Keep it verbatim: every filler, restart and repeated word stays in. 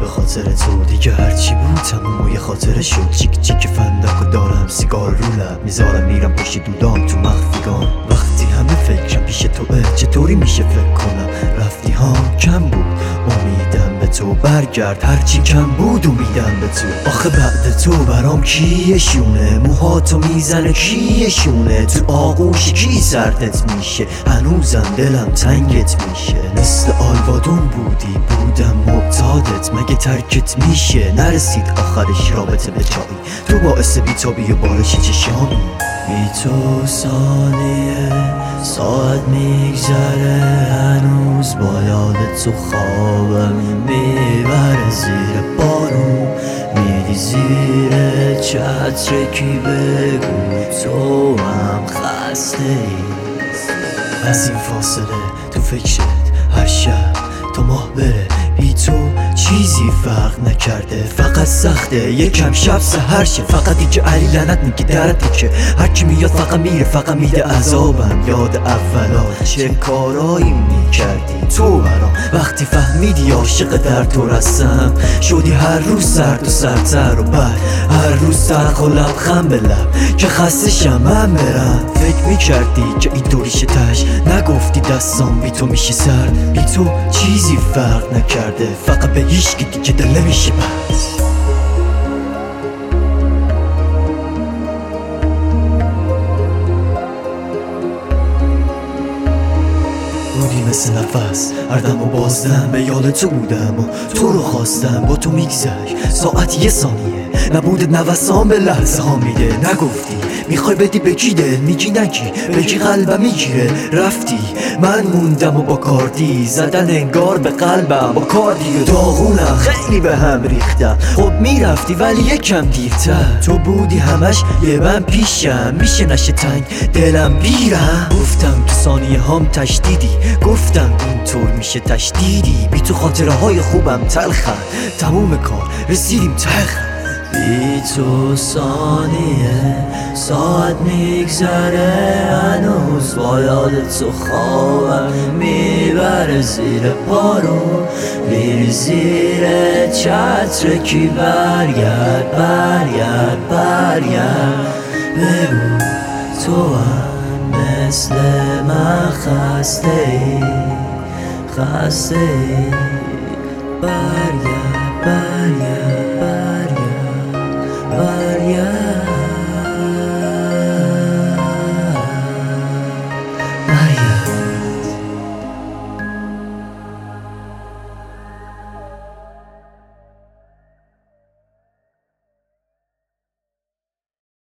خاطر تو دیگه هرچی بود تموم و یه خاطره شد. چیک چیک فندک و دارم سیگار رو لب میذارم میرم پشت دودام تو مخفیگان. وقتی همه فکرم پیش توه چطوری میشه فکر کنم رفتی ها کم بود امیدم به تو برگرد هرچی کم بود امیدم به تو. آخه بعد تو برام کیشونه موهاتو میزنه کیشونه تو آغوش کی سردت میشه هنوزم دلم تنگت میشه. مثل آلوادون بودی بودم معتادت مگه ترکت میشه نرسید آخرش رابطه به چایی تو باعث بیتابی و بارش چشامی. بی تو ثانیه ساعت میگذره هنوز با یادت تو خوابم میبره زیر بارون میری زیر چتر کی بگو تو هم خسته ای از این فاصله تو فکرت هر شب تا ماه بره بی تو چیزی فرق نکرده فقط سخته یکم شب سحر شه فقط دیگه علی لعنت میگه درده که هرکی میاد فقط میره فقط میده عذابم. یاد اولا چه کارایی میکردی تو برام وقتی فهمیدی عاشق در تو رسم شدی هر روز سرد و سردتر و بعد هر روز تلخ و لبخند به لب که خسته شم من برم. فکر میکردی که این دوریش تش نگفتی دستام بی تو میشه سرد بی تو چیزی فرق نکرده فقط به هیچکی دیگه دل نمیشه بس. بودی مثل نفس هر دم و بازدم به یاد تو بودم و تو رو خواستم با تو میگذشت ساعت یه ثانیه نبودت نوسان به لحظه ها میده نگفتی میخوای بدی به کی دل میگی نگی بگی قلبم میگیره رفتی من موندم و با کاردی زدن انگار به قلبم با کاردی داغونم خیلی به هم ریختم. خب میرفتی ولی یکم دیرتر تو بودی همش یه من پیشم میشه نشه تنگ دلم بیرم. گفتم تو ثانیه هم تشدیدی گفتم اینطور میشه تشدیدی بی تو خاطره های خوبم تلخن تموم کار رسیدیم تخ. بی تو ثانیه ساعت میگذره هنوز با یادت تو خوابم میبره زیر بارون میری زیر چتر کی برگرد برگرد برگرد بگو تو هم مثل من خسته ای خسته ای برگرد برگرد